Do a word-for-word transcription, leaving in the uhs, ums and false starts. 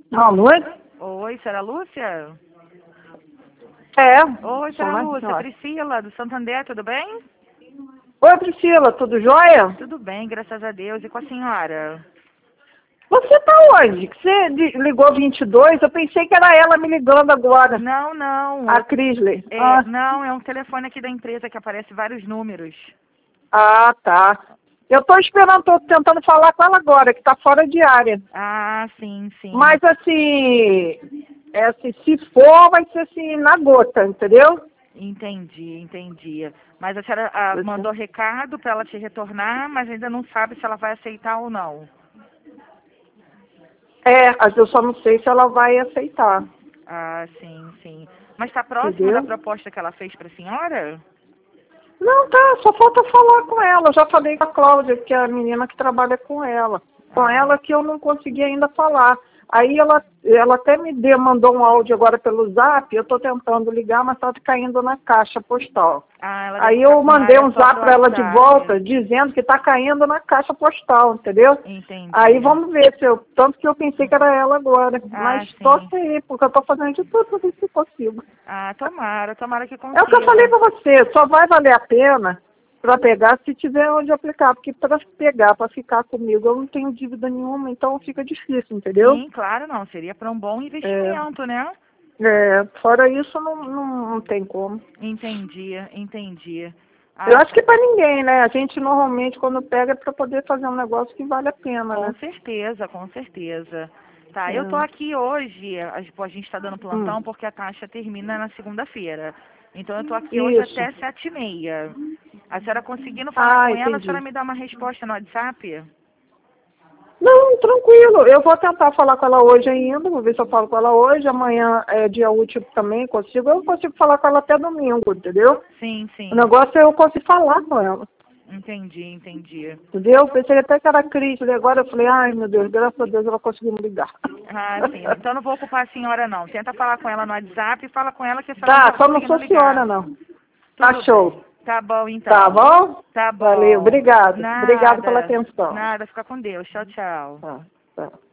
Alô? Oi, senhora Lúcia? É. Oi, senhora Lúcia, Priscila, do Santander, tudo bem? Oi, Priscila, tudo jóia? Tudo bem, graças a Deus. E com a senhora? Você tá onde? Que você li- ligou vinte e dois? Eu pensei que era ela me ligando agora. Não, não. A eu- Crisley. é, Ah, Não, é um telefone aqui da empresa que aparece vários números. ah, tá. Eu tô esperando, tô tentando falar com ela agora, que tá fora de área. Ah, sim, sim. Mas assim, é assim, se for, vai ser assim, na gota, entendeu? Entendi, entendi. Mas a senhora ah, Você- mandou recado para ela te retornar, mas ainda não sabe se ela vai aceitar ou não. É, mas eu só não sei se ela vai aceitar, Ah, sim, sim. Mas está próximo da entendeu? proposta que ela fez para a senhora? Não, tá, só falta falar com ela. Eu já falei com a Cláudia, que é a menina que trabalha com ela. Com Ah, ela que eu não consegui ainda falar. Aí ela, ela até me deu, mandou um áudio agora pelo zap, eu estou tentando ligar, mas está caindo na caixa postal. ah, ela deve Aí ficar eu com mandei raiva um só zap pro para ela de WhatsApp. volta, dizendo que está caindo na caixa postal, entendeu? Entendi. Aí vamos ver, se eu, tanto que eu pensei que era ela agora. Ah, Mas sim. torce aí, porque eu estou fazendo de tudo para ver se consigo. Ah, tomara, tomara que consiga. É o que eu falei para você, só vai valer a pena para pegar se tiver onde aplicar, porque para pegar, para ficar comigo, eu não tenho dívida nenhuma, então fica difícil, entendeu? Sim, claro, não. Seria para um bom É, investimento, né? é, fora isso, não, não, não tem como. Entendi, entendi. Eu Ah, acho tá. que para ninguém, né? A gente normalmente, quando pega, é para poder fazer um negócio que vale a pena, Com né? certeza, com certeza. Tá, eu tô É. aqui hoje, a gente a gente está dando Hum, plantão porque a taxa termina na segunda-feira. Então eu tô aqui hoje isso. até sete e meia. A senhora conseguindo falar Ah, com ela, a senhora entendi. me dá uma resposta no WhatsApp? Não, tranquilo. Eu vou tentar falar com ela hoje ainda. Vou ver se eu falo com ela hoje. Amanhã é dia útil também, consigo. Eu consigo falar com ela até domingo, entendeu? Sim, O sim. negócio é eu conseguir falar com ela. Entendi, entendi. Entendeu? Pensei até que era crise. Agora eu falei, ai meu Deus, graças a Deus ela conseguiu me ligar. Ah, sim. Então não vou ocupar a senhora, não. Tenta falar com ela no WhatsApp e fala com ela que a senhora não Tá, está só não conseguindo sou ligar. senhora, não. Tá Tudo show. bem. Tá bom, Tá então. bom? Tá Valeu, bom. obrigado. Obrigado pela Nada. atenção. Nada. Fica com Deus. Tchau, tchau. Tá, tá.